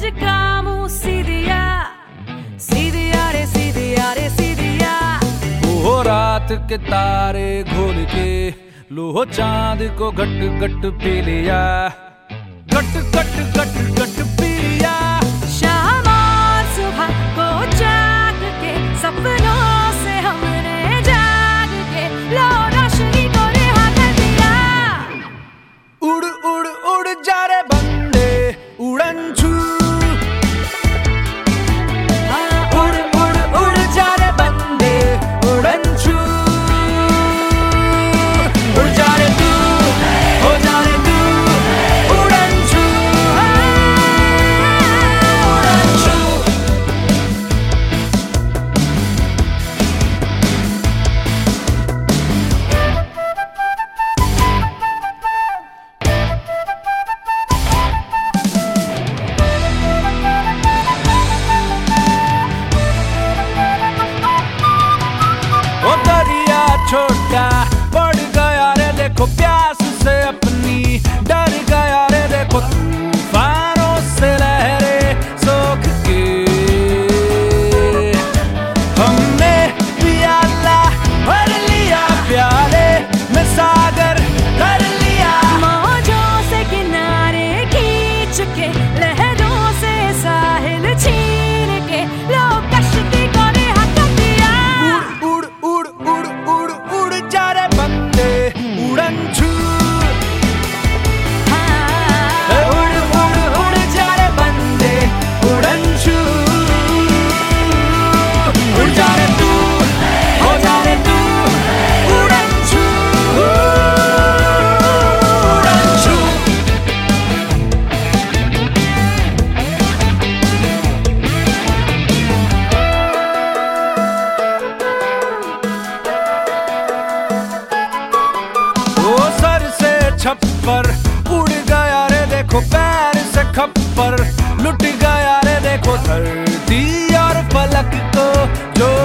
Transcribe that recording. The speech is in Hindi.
आज का मुंह सीधिया सीधिया रे सीधिया रे सीधिया। वो रात के तारे घोल के लो चांद को गट गट पी लिया, गट गट गट गट पी लिया। शाम और सुबह को जाग के सपनों से हमने जाग के लो रोशनी को रिहा कर दिया। उड़ उड़ उड़ जा रे बंदे उड़न छू, उड़ उड़ उड़ जा रे बंदे उड़न छू। उड़ जा रे तू, हो जा रे तू उड़न छू, उड़न छू। ओ दरिया छोटा बढ़ गया रे देखो प्यास से अपनी, डर गया रे देखो तूफानों से लहरे सोख के। हमने प्याला भर लिया प्याले में सागर कर लिया। मौजों से किनारे खींच के लहरों से साहिल छीन के लो कश्ती को रिहा कर दिया। उड़ उड़ उड़ उड़ उड़ जा रे बंदे उड़न छू, उड़ उड़ उड़ जा रे बंदे उड़न छू। उड़ जा रे तू, हो जा रे तू उड़न छू, उड़न छू। ओ सर से छप्पर उड़ गया रे देखो पैर से खप्पर, लुट गया रे देखो धरती और फलक को जो